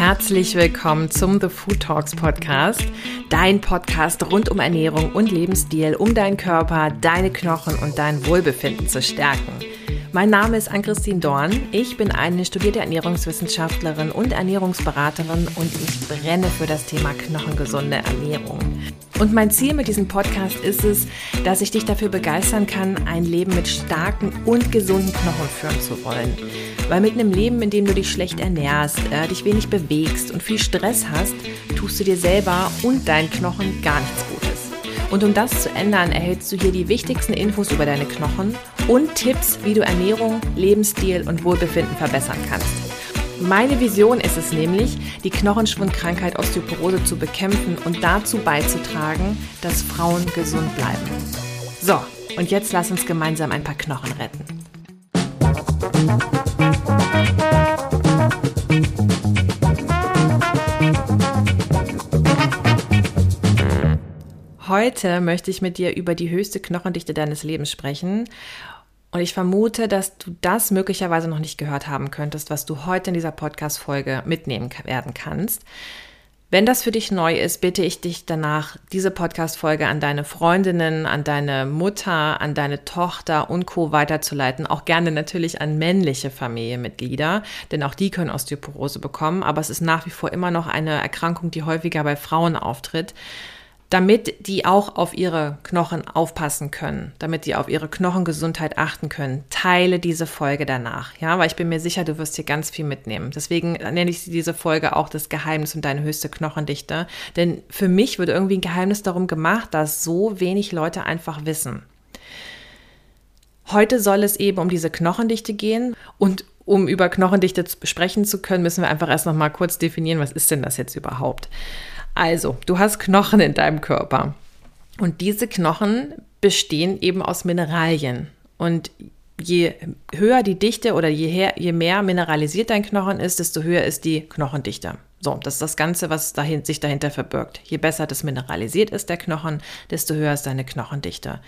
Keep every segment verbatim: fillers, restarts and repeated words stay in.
Herzlich willkommen zum The Food Talks Podcast, dein Podcast rund um Ernährung und Lebensstil, um deinen Körper, deine Knochen und dein Wohlbefinden zu stärken. Mein Name ist Ann-Christine Dorn, ich bin eine studierte Ernährungswissenschaftlerin und Ernährungsberaterin und ich brenne für das Thema knochengesunde Ernährung. Und mein Ziel mit diesem Podcast ist es, dass ich dich dafür begeistern kann, ein Leben mit starken und gesunden Knochen führen zu wollen. Weil mit einem Leben, in dem du dich schlecht ernährst, äh, dich wenig bewegst und viel Stress hast, tust du dir selber und deinen Knochen gar nichts Gutes. Und um das zu ändern, erhältst du hier die wichtigsten Infos über deine Knochen und Tipps, wie du Ernährung, Lebensstil und Wohlbefinden verbessern kannst. Meine Vision ist es nämlich, die Knochenschwundkrankheit Osteoporose zu bekämpfen und dazu beizutragen, dass Frauen gesund bleiben. So, und jetzt lass uns gemeinsam ein paar Knochen retten. Heute möchte ich mit dir über die höchste Knochendichte deines Lebens sprechen. Und ich vermute, dass du das möglicherweise noch nicht gehört haben könntest, was du heute in dieser Podcast-Folge mitnehmen werden kannst. Wenn das für dich neu ist, bitte ich dich danach, diese Podcast-Folge an deine Freundinnen, an deine Mutter, an deine Tochter und Co. weiterzuleiten. Auch gerne natürlich an männliche Familienmitglieder, denn auch die können Osteoporose bekommen. Aber es ist nach wie vor immer noch eine Erkrankung, die häufiger bei Frauen auftritt. Damit die auch auf ihre Knochen aufpassen können, damit die auf ihre Knochengesundheit achten können, teile diese Folge danach, ja, weil ich bin mir sicher, du wirst hier ganz viel mitnehmen. Deswegen nenne ich diese Folge auch das Geheimnis und deine höchste Knochendichte, denn für mich wird irgendwie ein Geheimnis darum gemacht, dass so wenig Leute einfach wissen. Heute soll es eben um diese Knochendichte gehen und um über Knochendichte sprechen zu können, müssen wir einfach erst noch mal kurz definieren, was ist denn das jetzt überhaupt? Also, du hast Knochen in deinem Körper und diese Knochen bestehen eben aus Mineralien und je höher die Dichte oder je, her, je mehr mineralisiert dein Knochen ist, desto höher ist die Knochendichte. So, das ist das Ganze, was dahin, sich dahinter verbirgt. Je besser das mineralisiert ist, der Knochen, desto höher ist deine Knochendichte.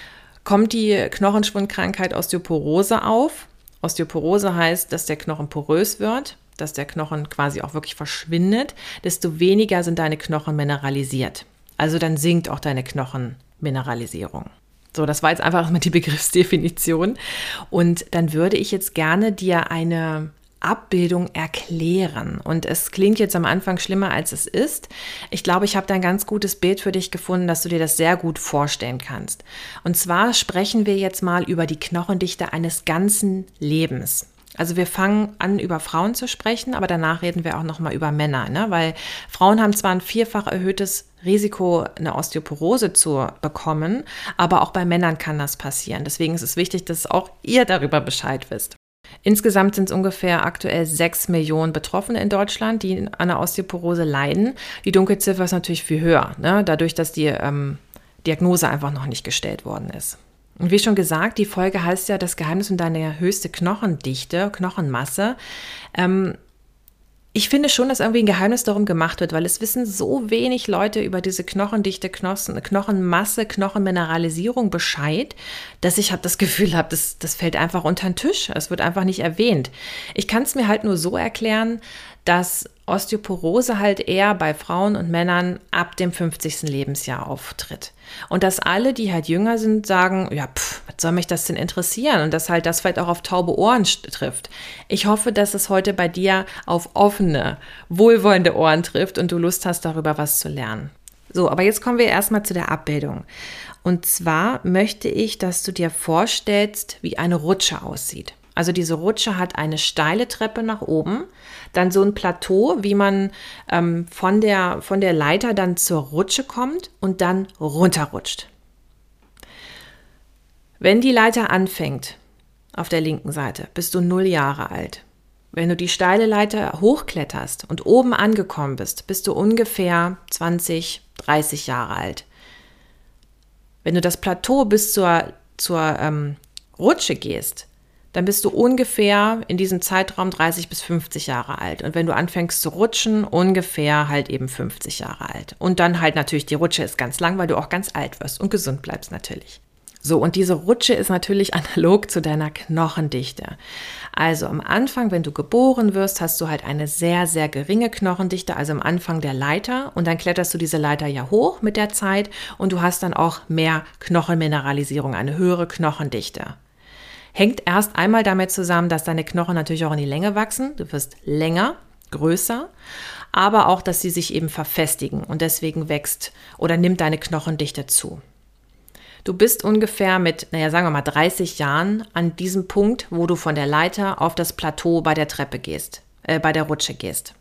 Kommt die Knochenschwundkrankheit Osteoporose auf? Osteoporose heißt, dass der Knochen porös wird, dass der Knochen quasi auch wirklich verschwindet, desto weniger sind deine Knochen mineralisiert. Also dann sinkt auch deine Knochenmineralisierung. So, das war jetzt einfach mal die Begriffsdefinition. Und dann würde ich jetzt gerne dir eine Abbildung erklären. Und es klingt jetzt am Anfang schlimmer, als es ist. Ich glaube, ich habe da ein ganz gutes Bild für dich gefunden, dass du dir das sehr gut vorstellen kannst. Und zwar sprechen wir jetzt mal über die Knochendichte eines ganzen Lebens. Also wir fangen an, über Frauen zu sprechen, aber danach reden wir auch nochmal über Männer, ne? Weil Frauen haben zwar ein vierfach erhöhtes Risiko, eine Osteoporose zu bekommen, aber auch bei Männern kann das passieren. Deswegen ist es wichtig, dass auch ihr darüber Bescheid wisst. Insgesamt sind es ungefähr aktuell sechs Millionen Betroffene in Deutschland, die an einer Osteoporose leiden. Die Dunkelziffer ist natürlich viel höher, ne? Dadurch, dass die ähm, Diagnose einfach noch nicht gestellt worden ist. Und wie schon gesagt, die Folge heißt ja das Geheimnis und deine höchste Knochendichte, Knochenmasse. Ähm, ich finde schon, dass irgendwie ein Geheimnis darum gemacht wird, weil es wissen so wenig Leute über diese Knochendichte, Knochen, Knochenmasse, Knochenmineralisierung Bescheid, dass ich hab das Gefühl habe, das, das fällt einfach unter den Tisch. Es wird einfach nicht erwähnt. Ich kann es mir halt nur so erklären, dass Osteoporose halt eher bei Frauen und Männern ab dem fünfzigsten Lebensjahr auftritt. Und dass alle, die halt jünger sind, sagen, ja, pff, was soll mich das denn interessieren? Und dass halt das vielleicht auch auf taube Ohren trifft. Ich hoffe, dass es heute bei dir auf offene, wohlwollende Ohren trifft und du Lust hast, darüber was zu lernen. So, aber jetzt kommen wir erstmal zu der Abbildung. Und zwar möchte ich, dass du dir vorstellst, wie eine Rutsche aussieht. Also diese Rutsche hat eine steile Treppe nach oben, dann so ein Plateau, wie man ähm, von der, von der Leiter dann zur Rutsche kommt und dann runterrutscht. Wenn die Leiter anfängt, auf der linken Seite, bist du null Jahre alt. Wenn du die steile Leiter hochkletterst und oben angekommen bist, bist du ungefähr zwanzig, dreißig Jahre alt. Wenn du das Plateau bis zur, zur ähm, Rutsche gehst, dann bist du ungefähr in diesem Zeitraum dreißig bis fünfzig Jahre alt. Und wenn du anfängst zu rutschen, ungefähr halt eben fünfzig Jahre alt. Und dann halt natürlich, die Rutsche ist ganz lang, weil du auch ganz alt wirst und gesund bleibst natürlich. So, und diese Rutsche ist natürlich analog zu deiner Knochendichte. Also am Anfang, wenn du geboren wirst, hast du halt eine sehr, sehr geringe Knochendichte, also am Anfang der Leiter. Und dann kletterst du diese Leiter ja hoch mit der Zeit und du hast dann auch mehr Knochenmineralisierung, eine höhere Knochendichte. Hängt erst einmal damit zusammen, dass deine Knochen natürlich auch in die Länge wachsen. Du wirst länger, größer, aber auch, dass sie sich eben verfestigen und deswegen wächst oder nimmt deine Knochendichte zu. Du bist ungefähr mit, naja, sagen wir mal dreißig Jahren an diesem Punkt, wo du von der Leiter auf das Plateau bei der Treppe gehst, äh, bei der Rutsche gehst.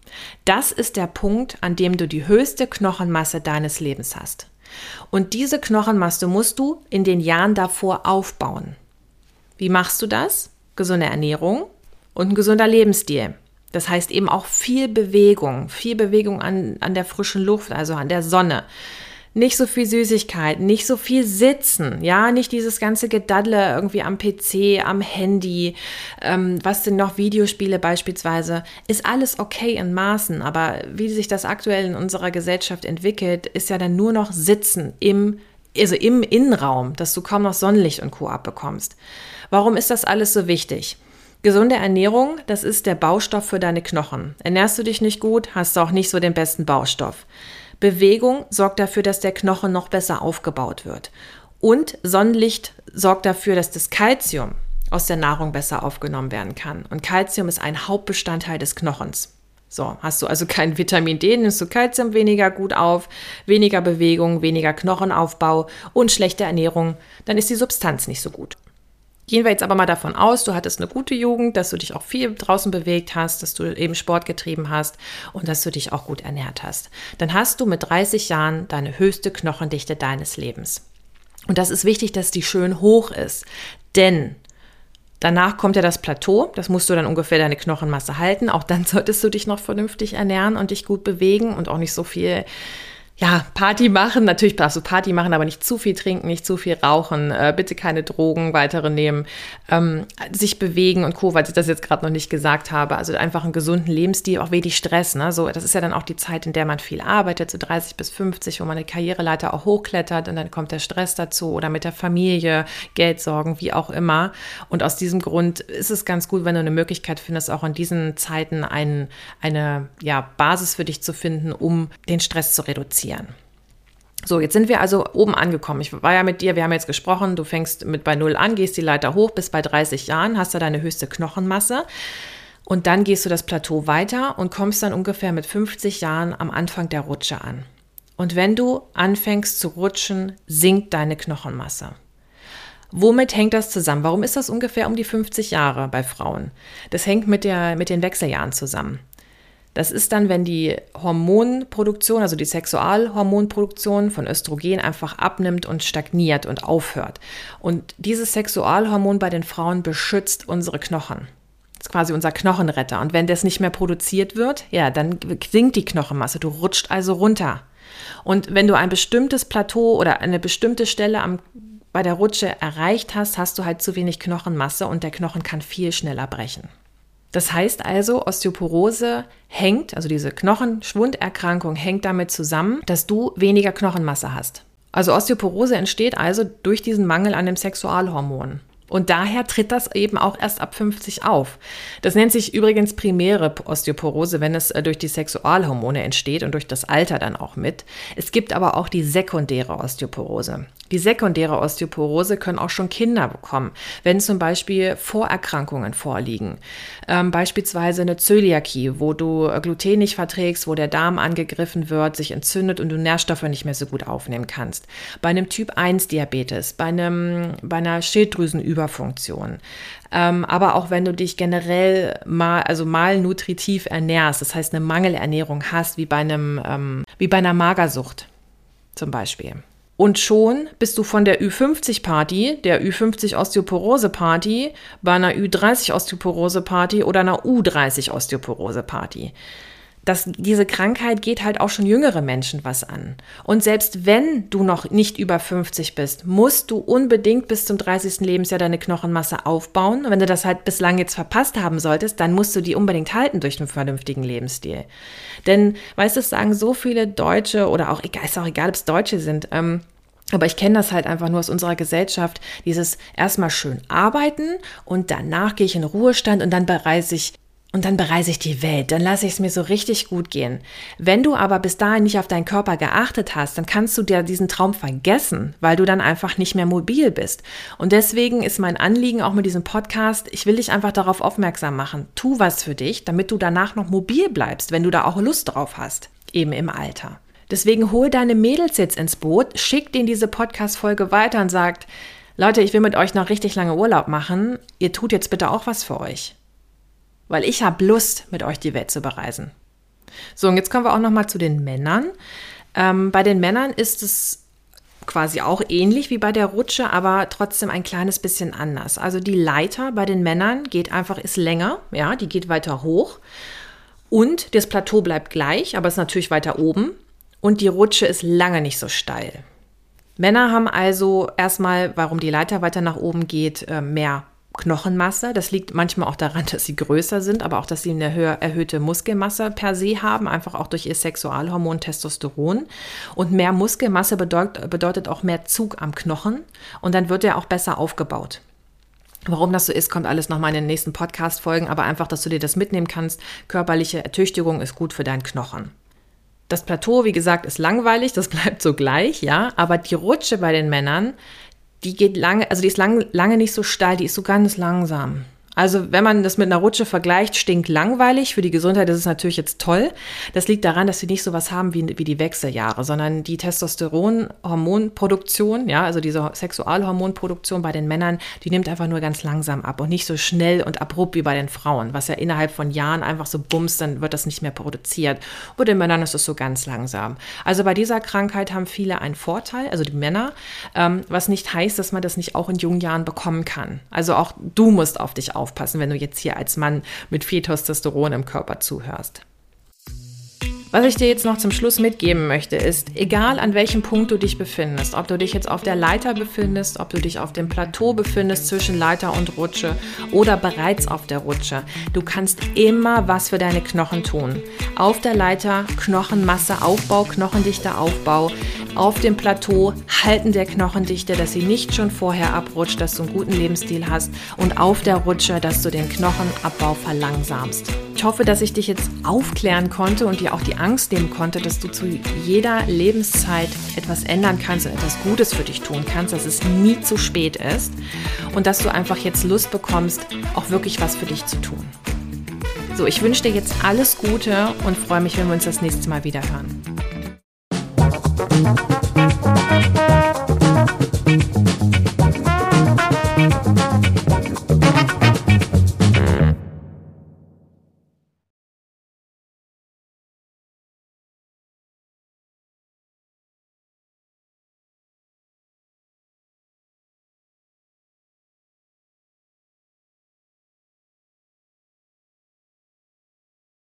Das ist der Punkt, an dem du die höchste Knochenmasse deines Lebens hast. Und diese Knochenmasse musst du in den Jahren davor aufbauen. Wie machst du das? Gesunde Ernährung und ein gesunder Lebensstil. Das heißt eben auch viel Bewegung, viel Bewegung an, an der frischen Luft, also an der Sonne. Nicht so viel Süßigkeit, nicht so viel Sitzen, ja, nicht dieses ganze Gedaddle irgendwie am P C, am Handy, ähm, was denn noch, Videospiele beispielsweise, ist alles okay in Maßen, aber wie sich das aktuell in unserer Gesellschaft entwickelt, ist ja dann nur noch Sitzen im, also im Innenraum, dass du kaum noch Sonnenlicht und Co. abbekommst. Warum ist das alles so wichtig? Gesunde Ernährung, das ist der Baustoff für deine Knochen. Ernährst du dich nicht gut, hast du auch nicht so den besten Baustoff. Bewegung sorgt dafür, dass der Knochen noch besser aufgebaut wird. Und Sonnenlicht sorgt dafür, dass das Kalzium aus der Nahrung besser aufgenommen werden kann. Und Kalzium ist ein Hauptbestandteil des Knochens. So, hast du also kein Vitamin D, nimmst du Kalzium weniger gut auf, weniger Bewegung, weniger Knochenaufbau und schlechte Ernährung, dann ist die Substanz nicht so gut. Gehen wir jetzt aber mal davon aus, du hattest eine gute Jugend, dass du dich auch viel draußen bewegt hast, dass du eben Sport getrieben hast und dass du dich auch gut ernährt hast. Dann hast du mit dreißig Jahren deine höchste Knochendichte deines Lebens. Und das ist wichtig, dass die schön hoch ist, denn danach kommt ja das Plateau, das musst du dann ungefähr deine Knochenmasse halten. Auch dann solltest du dich noch vernünftig ernähren und dich gut bewegen und auch nicht so viel Ja, Party machen, natürlich darfst du Party machen, aber nicht zu viel trinken, nicht zu viel rauchen, äh, bitte keine Drogen, weitere nehmen, ähm, sich bewegen und Co., weil ich das jetzt gerade noch nicht gesagt habe, also einfach einen gesunden Lebensstil, auch wenig Stress, ne? So, das ist ja dann auch die Zeit, in der man viel arbeitet, so dreißig bis fünfzig, wo man eine Karriereleiter auch hochklettert und dann kommt der Stress dazu oder mit der Familie, Geldsorgen, wie auch immer, und aus diesem Grund ist es ganz gut, wenn du eine Möglichkeit findest, auch in diesen Zeiten ein, eine ja, Basis für dich zu finden, um den Stress zu reduzieren. So, jetzt sind wir also oben angekommen. Ich war ja mit dir, wir haben jetzt gesprochen, du fängst mit bei null an, gehst die Leiter hoch, bis bei dreißig Jahren, hast da deine höchste Knochenmasse und dann gehst du das Plateau weiter und kommst dann ungefähr mit fünfzig Jahren am Anfang der Rutsche an. Und wenn du anfängst zu rutschen, sinkt deine Knochenmasse. Womit hängt das zusammen? Warum ist das ungefähr um die fünfzig Jahre bei Frauen? Das hängt mit der, mit den Wechseljahren zusammen. Das ist dann, wenn die Hormonproduktion, also die Sexualhormonproduktion von Östrogen einfach abnimmt und stagniert und aufhört. Und dieses Sexualhormon bei den Frauen beschützt unsere Knochen. Das ist quasi unser Knochenretter. Und wenn das nicht mehr produziert wird, ja, dann sinkt die Knochenmasse. Du rutscht also runter. Und wenn du ein bestimmtes Plateau oder eine bestimmte Stelle am, bei der Rutsche erreicht hast, hast du halt zu wenig Knochenmasse und der Knochen kann viel schneller brechen. Das heißt also, Osteoporose hängt, also diese Knochenschwunderkrankung hängt damit zusammen, dass du weniger Knochenmasse hast. Also Osteoporose entsteht also durch diesen Mangel an dem Sexualhormon. Und daher tritt das eben auch erst ab fünfzig auf. Das nennt sich übrigens primäre Osteoporose, wenn es durch die Sexualhormone entsteht und durch das Alter dann auch mit. Es gibt aber auch die sekundäre Osteoporose. Die sekundäre Osteoporose können auch schon Kinder bekommen, wenn zum Beispiel Vorerkrankungen vorliegen. Ähm, beispielsweise eine Zöliakie, wo du Gluten nicht verträgst, wo der Darm angegriffen wird, sich entzündet und du Nährstoffe nicht mehr so gut aufnehmen kannst. Bei einem Typ eins Diabetes, bei, einem, bei einer Schilddrüsenüberfunktion. Ähm, aber auch wenn du dich generell mal, also malnutritiv ernährst, das heißt eine Mangelernährung hast, wie bei, einem, ähm, wie bei einer Magersucht zum Beispiel. Und schon bist du von der Ü fünfzig Party, der Ü fünfzig Osteoporose Party, bei einer Ü dreißig Osteoporose Party oder einer U dreißig Osteoporose Party. Das, diese Krankheit geht halt auch schon jüngere Menschen was an. Und selbst wenn du noch nicht über fünfzig bist, musst du unbedingt bis zum dreißigsten Lebensjahr deine Knochenmasse aufbauen. Und wenn du das halt bislang jetzt verpasst haben solltest, dann musst du die unbedingt halten durch einen vernünftigen Lebensstil. Denn, weißt du, es sagen so viele Deutsche oder auch, ist auch egal, ob es Deutsche sind, ähm, Aber ich kenne das halt einfach nur aus unserer Gesellschaft, dieses erstmal schön arbeiten und danach gehe ich in Ruhestand und dann bereise ich Und dann bereise ich die Welt, dann lasse ich es mir so richtig gut gehen. Wenn du aber bis dahin nicht auf deinen Körper geachtet hast, dann kannst du dir diesen Traum vergessen, weil du dann einfach nicht mehr mobil bist. Und deswegen ist mein Anliegen auch mit diesem Podcast, ich will dich einfach darauf aufmerksam machen. Tu was für dich, damit du danach noch mobil bleibst, wenn du da auch Lust drauf hast, eben im Alter. Deswegen hol deine Mädels jetzt ins Boot, schick denen diese Podcast-Folge weiter und sagt, Leute, ich will mit euch noch richtig lange Urlaub machen, ihr tut jetzt bitte auch was für euch. Weil ich habe Lust, mit euch die Welt zu bereisen. So, und jetzt kommen wir auch nochmal zu den Männern. Ähm, bei den Männern ist es quasi auch ähnlich wie bei der Rutsche, aber trotzdem ein kleines bisschen anders. Also die Leiter bei den Männern geht einfach, ist länger, ja, die geht weiter hoch. Und das Plateau bleibt gleich, aber ist natürlich weiter oben. Und die Rutsche ist lange nicht so steil. Männer haben also erstmal, warum die Leiter weiter nach oben geht, mehr Knochenmasse. Das liegt manchmal auch daran, dass sie größer sind, aber auch, dass sie eine höher, erhöhte Muskelmasse per se haben, einfach auch durch ihr Sexualhormon Testosteron. Und mehr Muskelmasse bedeutet, bedeutet auch mehr Zug am Knochen und dann wird er auch besser aufgebaut. Warum das so ist, kommt alles nochmal in den nächsten Podcast-Folgen, aber einfach, dass du dir das mitnehmen kannst. Körperliche Ertüchtigung ist gut für deinen Knochen. Das Plateau, wie gesagt, ist langweilig, das bleibt so gleich, ja, aber die Rutsche bei den Männern, die geht lange, also die ist lang, lange nicht so steil, die ist so ganz langsam. Also wenn man das mit einer Rutsche vergleicht, stinkt langweilig. Für die Gesundheit ist es natürlich jetzt toll. Das liegt daran, dass sie nicht so was haben wie, wie die Wechseljahre, sondern die Testosteron-Hormonproduktion, ja, also diese Sexualhormonproduktion bei den Männern, die nimmt einfach nur ganz langsam ab und nicht so schnell und abrupt wie bei den Frauen, was ja innerhalb von Jahren einfach so bumst, dann wird das nicht mehr produziert. Bei den Männern ist es so ganz langsam. Also bei dieser Krankheit haben viele einen Vorteil, also die Männer, ähm, was nicht heißt, dass man das nicht auch in jungen Jahren bekommen kann. Also auch du musst auf dich aufpassen. aufpassen, wenn du jetzt hier als Mann mit viel Testosteron im Körper zuhörst. Was ich dir jetzt noch zum Schluss mitgeben möchte, ist, egal an welchem Punkt du dich befindest, ob du dich jetzt auf der Leiter befindest, ob du dich auf dem Plateau befindest zwischen Leiter und Rutsche oder bereits auf der Rutsche, du kannst immer was für deine Knochen tun. Auf der Leiter Knochenmasse Aufbau, Knochendichte Aufbau. Auf dem Plateau Halten der Knochendichte, dass sie nicht schon vorher abrutscht, dass du einen guten Lebensstil hast. Und auf der Rutsche, dass du den Knochenabbau verlangsamst. Ich hoffe, dass ich dich jetzt aufklären konnte und dir auch die Angst nehmen konnte, dass du zu jeder Lebenszeit etwas ändern kannst und etwas Gutes für dich tun kannst, dass es nie zu spät ist und dass du einfach jetzt Lust bekommst, auch wirklich was für dich zu tun. So, ich wünsche dir jetzt alles Gute und freue mich, wenn wir uns das nächste Mal wieder hören.